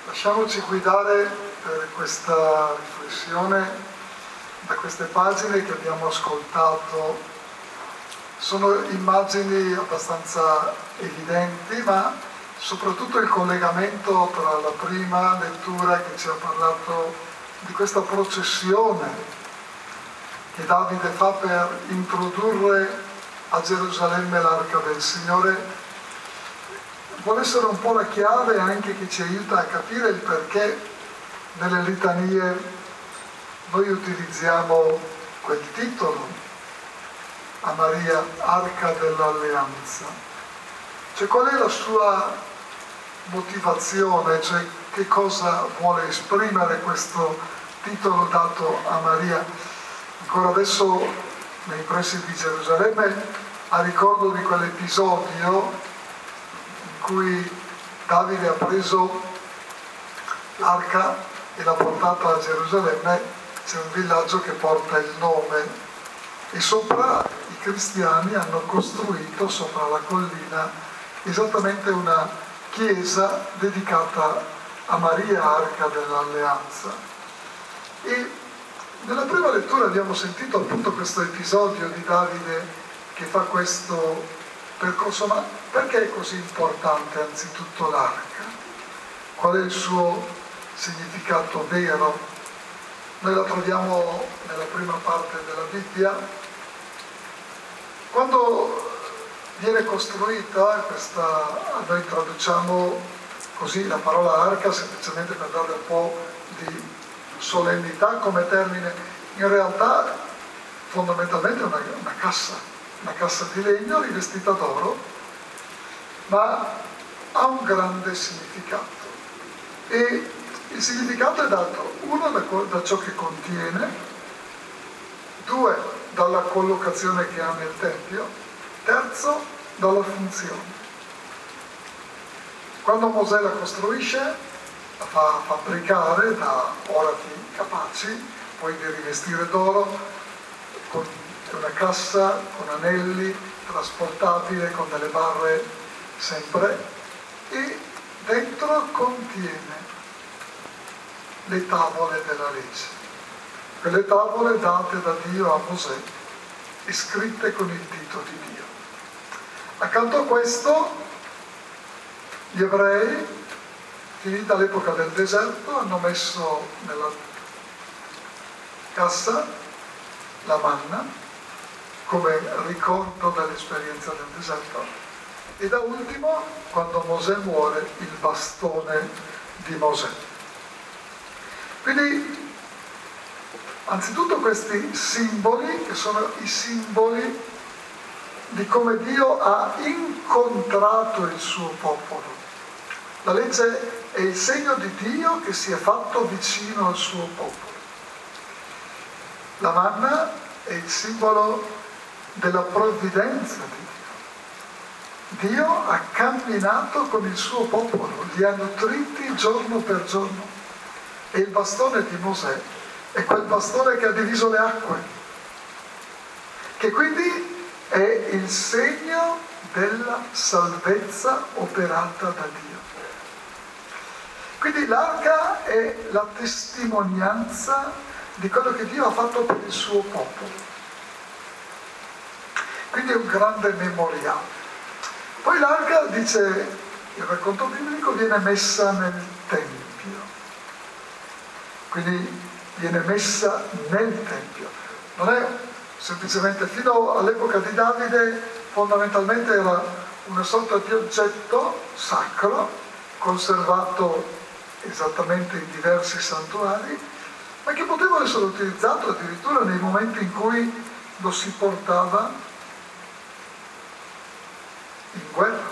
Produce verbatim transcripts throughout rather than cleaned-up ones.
Lasciamoci guidare per questa riflessione da queste pagine che abbiamo ascoltato. Sono immagini abbastanza evidenti, ma soprattutto il collegamento tra la prima lettura che ci ha parlato di questa processione che Davide fa per introdurre a Gerusalemme l'arca del Signore, vuole essere un po' la chiave anche che ci aiuta a capire il perché nelle litanie noi utilizziamo quel titolo a Maria, Arca dell'Alleanza. Cioè, qual è la sua motivazione, cioè che cosa vuole esprimere questo titolo dato a Maria? Ancora adesso nei pressi di Gerusalemme, a ricordo di quell'episodio in cui Davide ha preso l'arca e l'ha portata a Gerusalemme, c'è un villaggio che porta il nome e sopra i cristiani hanno costruito sopra la collina esattamente una chiesa dedicata a Maria, Arca dell'Alleanza. E nella prima lettura abbiamo sentito appunto questo episodio di Davide che fa questo percorso, ma perché è così importante anzitutto l'arca? Qual è il suo significato vero? Noi la troviamo nella prima parte della Bibbia. Quando viene costruita questa, noi traduciamo così la parola arca semplicemente per dare un po' di solennità come termine, in realtà fondamentalmente è una, una cassa, una cassa di legno rivestita d'oro, ma ha un grande significato. E il significato è dato, uno, da, da ciò che contiene, due, dalla collocazione che ha nel Tempio, terzo, dalla funzione. Quando Mosè la costruisce, la fa fabbricare da orati capaci, poi di rivestire d'oro, con una cassa, con anelli, trasportabile, con delle barre sempre, e dentro contiene le tavole della legge, quelle tavole date da Dio a Mosè e scritte con il dito di Dio. Accanto a questo, gli ebrei, finita l'epoca del deserto, hanno messo nella cassa la manna come ricordo dell'esperienza del deserto e da ultimo, quando Mosè muore, il bastone di Mosè. Quindi, anzitutto questi simboli, che sono i simboli di come Dio ha incontrato il suo popolo. La legge è il segno di Dio che si è fatto vicino al suo popolo. La manna è il simbolo della provvidenza di Dio. Dio ha camminato con il suo popolo, li ha nutriti giorno per giorno. E il bastone di Mosè è quel bastone che ha diviso le acque, che quindi è il segno della salvezza operata da Dio. Quindi l'arca è la testimonianza di quello che Dio ha fatto per il suo popolo. Quindi è un grande memoriale. Poi l'arca, dice il racconto biblico, viene messa nel Tempio. Quindi viene messa nel Tempio. Non è semplicemente, fino all'epoca di Davide, fondamentalmente era una sorta di oggetto sacro, conservato esattamente in diversi santuari, ma che poteva essere utilizzato addirittura nei momenti in cui lo si portava in guerra.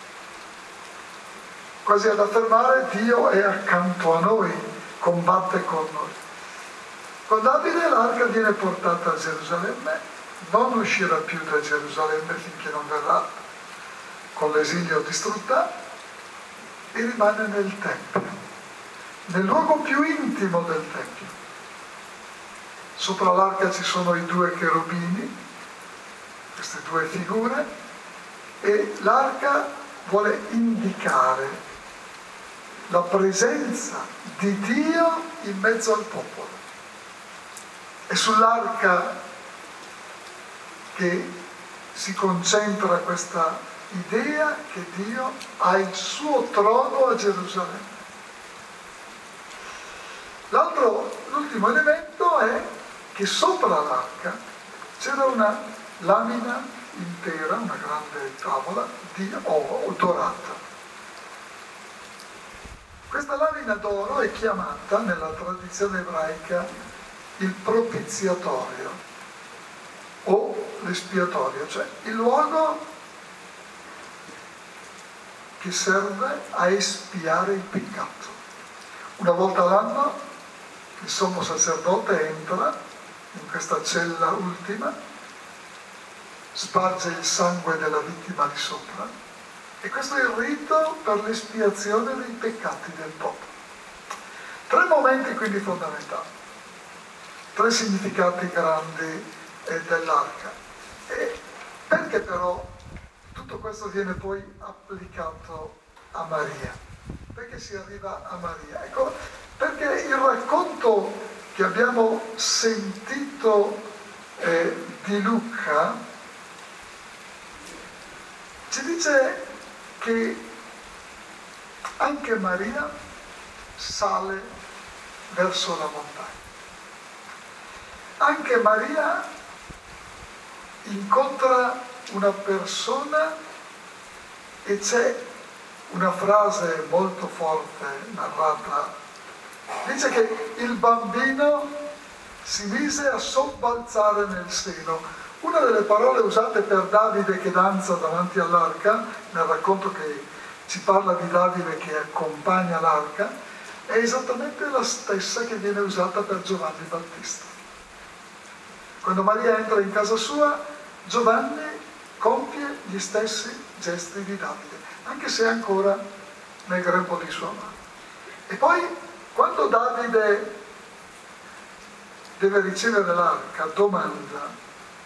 Quasi ad affermare: Dio è accanto a noi, combatte con noi. Con Davide l'arca viene portata a Gerusalemme, non uscirà più da Gerusalemme finché non verrà con l'esilio distrutta, e rimane nel Tempio, nel luogo più intimo del Tempio. Sopra l'arca ci sono i due cherubini, queste due figure, e l'arca vuole indicare la presenza di Dio in mezzo al popolo. È sull'arca che si concentra questa idea che Dio ha il suo trono a Gerusalemme. L'altro, l'ultimo elemento è che sopra l'arca c'era una lamina intera, una grande tavola di oro dorata. Questa lamina d'oro è chiamata nella tradizione ebraica il propiziatorio o l'espiatorio, cioè il luogo che serve a espiare il peccato. Una volta l'anno il sommo sacerdote entra in questa cella ultima, sparge il sangue della vittima di sopra, e questo è il rito per l'espiazione dei peccati del popolo. Tre momenti quindi fondamentali, tre significati grandi eh, dell'arca. E perché però tutto questo viene poi applicato a Maria? Perché si arriva a Maria? Ecco, perché il racconto che abbiamo sentito eh, di Luca ci dice che anche Maria sale verso la montagna. Anche Maria incontra una persona e c'è una frase molto forte narrata. Dice che il bambino si mise a sobbalzare nel seno. Una delle parole usate per Davide che danza davanti all'arca, nel racconto che ci parla di Davide che accompagna l'arca, è esattamente la stessa che viene usata per Giovanni Battista. Quando Maria entra in casa sua, Giovanni compie gli stessi gesti di Davide, anche se è ancora nel grembo di sua madre. E poi, quando Davide deve ricevere l'arca, domanda: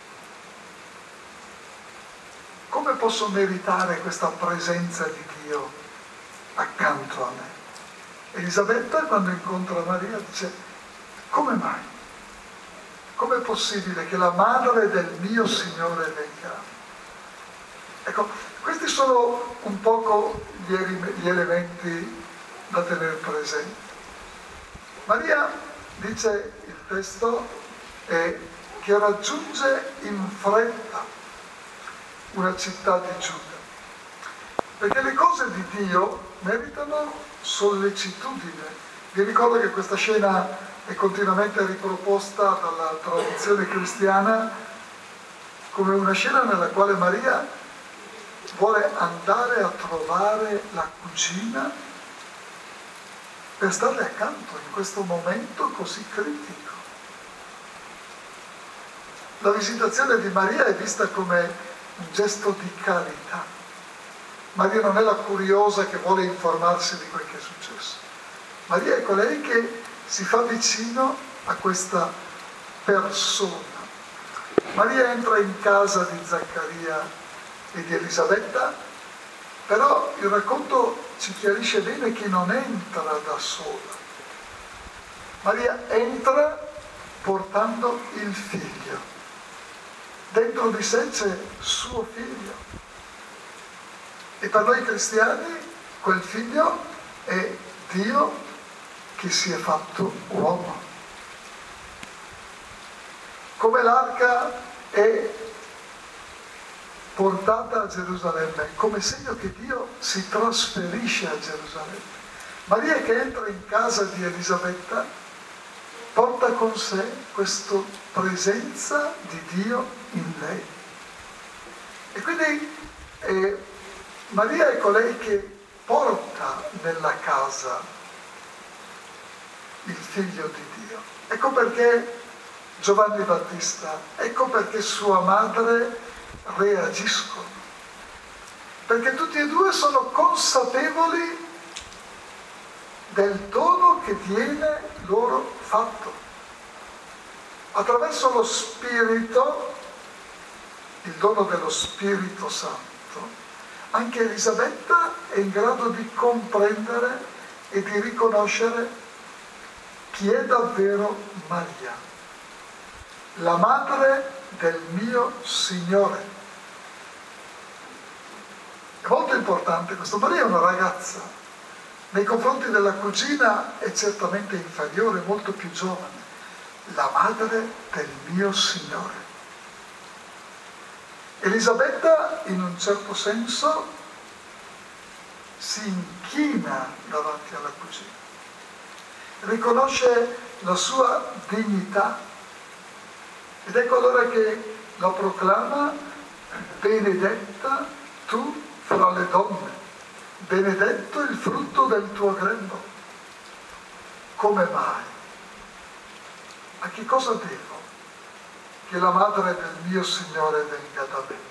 come posso meritare questa presenza di Dio accanto a me? Elisabetta, quando incontra Maria, dice: come mai? Com'è possibile che la madre del mio Signore venga? Ecco, questi sono un poco gli, gli elementi da tenere presenti. Maria, dice il testo, eh, che raggiunge in fretta una città di Giuda, perché le cose di Dio meritano sollecitudine. Vi ricordo che questa scena è continuamente riproposta dalla tradizione cristiana come una scena nella quale Maria vuole andare a trovare la cugina per starle accanto in questo momento così critico. La visitazione di Maria è vista come un gesto di carità. Maria non è la curiosa che vuole informarsi di quel che è successo. Maria è colei che si fa vicino a questa persona. Maria entra in casa di Zaccaria e di Elisabetta, però il racconto ci chiarisce bene che non entra da sola. Maria entra portando il figlio. Dentro di sé c'è suo figlio. E per noi cristiani quel figlio è Dio che si è fatto uomo. Come l'arca è portata a Gerusalemme, come segno che Dio si trasferisce a Gerusalemme. Maria che entra in casa di Elisabetta porta con sé questa presenza di Dio in lei. E quindi eh, Maria è colei che porta nella casa il figlio di Dio. Ecco perché Giovanni Battista, ecco perché sua madre reagiscono. Perché tutti e due sono consapevoli del dono che viene loro fatto. Attraverso lo Spirito, il dono dello Spirito Santo, anche Elisabetta è in grado di comprendere e di riconoscere chi è davvero Maria, la madre del mio Signore. È molto importante questo. Maria è una ragazza, nei confronti della cugina è certamente inferiore, molto più giovane, la madre del mio Signore. Elisabetta, in un certo senso, si inchina davanti alla cugina, riconosce la sua dignità ed ecco allora che la proclama: benedetta tu fra le donne, benedetto il frutto del tuo grembo. Come mai? A che cosa devo che la madre del mio Signore venga da me?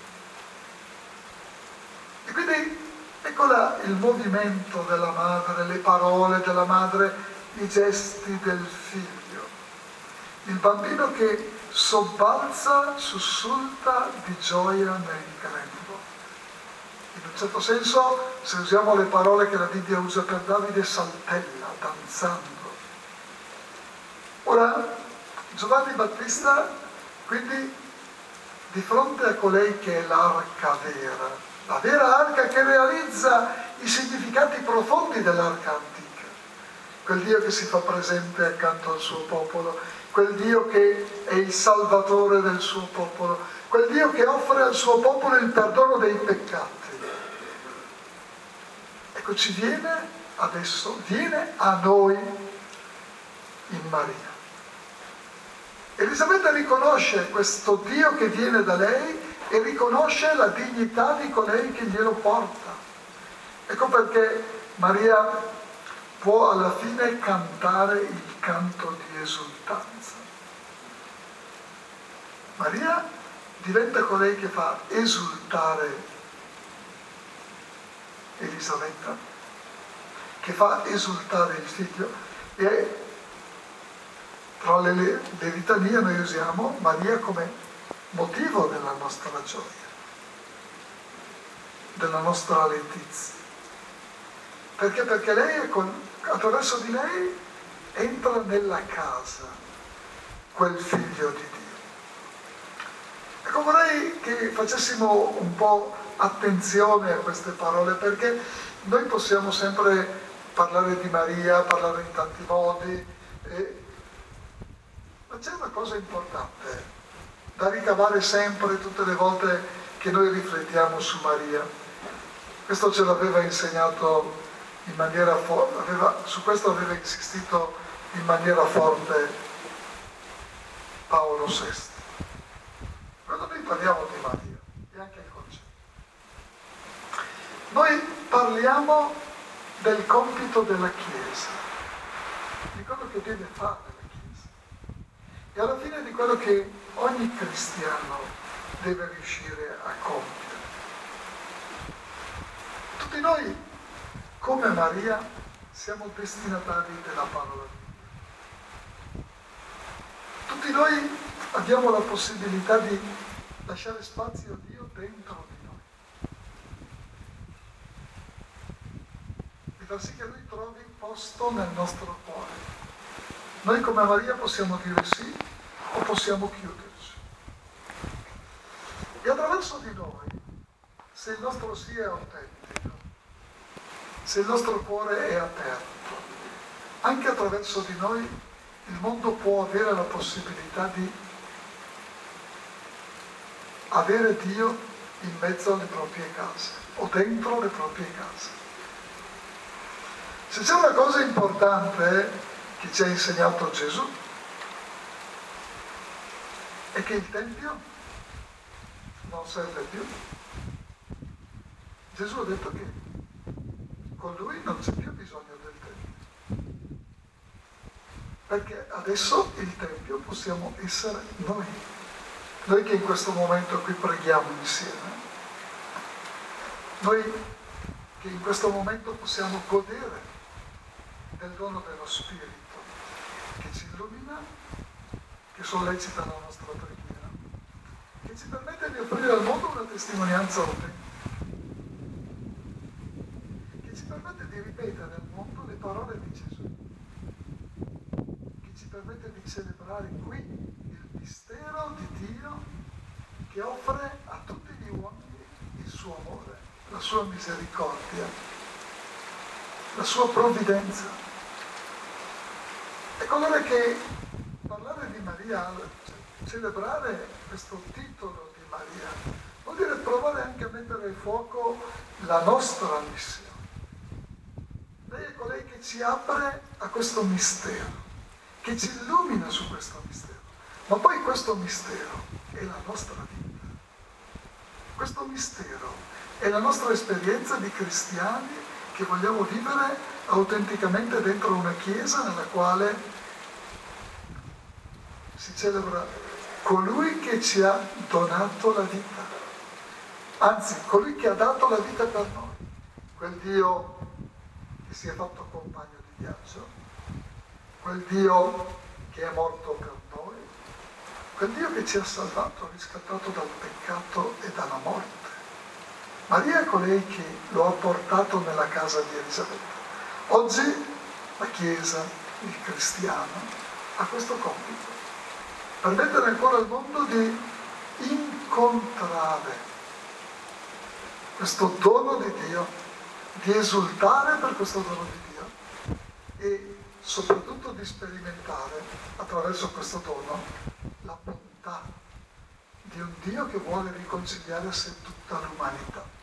E quindi eccola il movimento della madre, le parole della madre, i gesti del figlio. Il bambino che sobbalza, sussulta di gioia nel grembo. In un certo senso, se usiamo le parole che la Bibbia usa per Davide, saltella, danzando. Ora, Giovanni Battista, quindi, di fronte a colei che è l'arca vera, la vera arca che realizza i significati profondi dell'arca antica, quel Dio che si fa presente accanto al suo popolo, quel Dio che è il salvatore del suo popolo, quel Dio che offre al suo popolo il perdono dei peccati. Ecco, ci viene adesso, viene a noi in Maria. Elisabetta riconosce questo Dio che viene da lei e riconosce la dignità di colei che glielo porta. Ecco perché Maria può alla fine cantare il canto di esultanza. Maria diventa colei che fa esultare Elisabetta, che fa esultare il figlio, e tra le, le, le litanie noi usiamo Maria come motivo della nostra gioia, della nostra letizia. Perché? Perché lei, è con, attraverso di lei, entra nella casa quel figlio di Dio. Ecco, vorrei che facessimo un po' attenzione a queste parole, perché noi possiamo sempre parlare di Maria, parlare in tanti modi, e... ma c'è una cosa importante da ricavare sempre, tutte le volte che noi riflettiamo su Maria. Questo ce l'aveva insegnato in maniera forte, su questo aveva insistito in maniera forte Paolo sesto. Quando noi parliamo di Maria, e anche il concetto, noi parliamo del compito della Chiesa, di quello che deve fare la Chiesa, e alla fine di quello che ogni cristiano deve riuscire a compiere. Tutti noi, come Maria, siamo destinatari della parola di Dio. Tutti noi abbiamo la possibilità di lasciare spazio a Dio dentro di noi, di far sì che Lui trovi posto nel nostro cuore. Noi come Maria possiamo dire sì o possiamo chiuderci. E attraverso di noi, se il nostro sì è autentico, se il nostro cuore è aperto, anche attraverso di noi il mondo può avere la possibilità di avere Dio in mezzo alle proprie case o dentro le proprie case. Se c'è una cosa importante che ci ha insegnato Gesù, è che il Tempio non serve più. Gesù ha detto che con Lui non c'è più bisogno del Tempio, perché adesso il Tempio possiamo essere noi, noi che in questo momento qui preghiamo insieme, noi che in questo momento possiamo godere del dono dello Spirito che ci illumina, che sollecita la nostra preghiera, che ci permette di offrire al mondo una testimonianza autentica, che ci permette di ripetere al mondo le parole di Gesù, che ci permette di celebrare qui il mistero di Dio che offre a tutti gli uomini il suo amore, la sua misericordia, la sua provvidenza. Ecco allora che parlare di Maria, celebrare questo titolo di Maria, vuol dire provare anche a mettere a fuoco la nostra missione. Lei è colei che ci apre a questo mistero, che ci illumina su questo mistero. Ma poi questo mistero è la nostra vita. Questo mistero è la nostra esperienza di cristiani che vogliamo vivere autenticamente dentro una chiesa nella quale si celebra colui che ci ha donato la vita, anzi colui che ha dato la vita per noi, quel Dio che si è fatto compagno di viaggio, quel Dio che è morto per noi, quel Dio che ci ha salvato, riscattato dal peccato e dalla morte. Maria è colei che lo ha portato nella casa di Elisabetta. Oggi la Chiesa, il cristiano, ha questo compito, permettere ancora al mondo di incontrare questo dono di Dio, di esultare per questo dono di Dio e soprattutto di sperimentare attraverso questo dono la bontà di un Dio che vuole riconciliare a sé tutta l'umanità.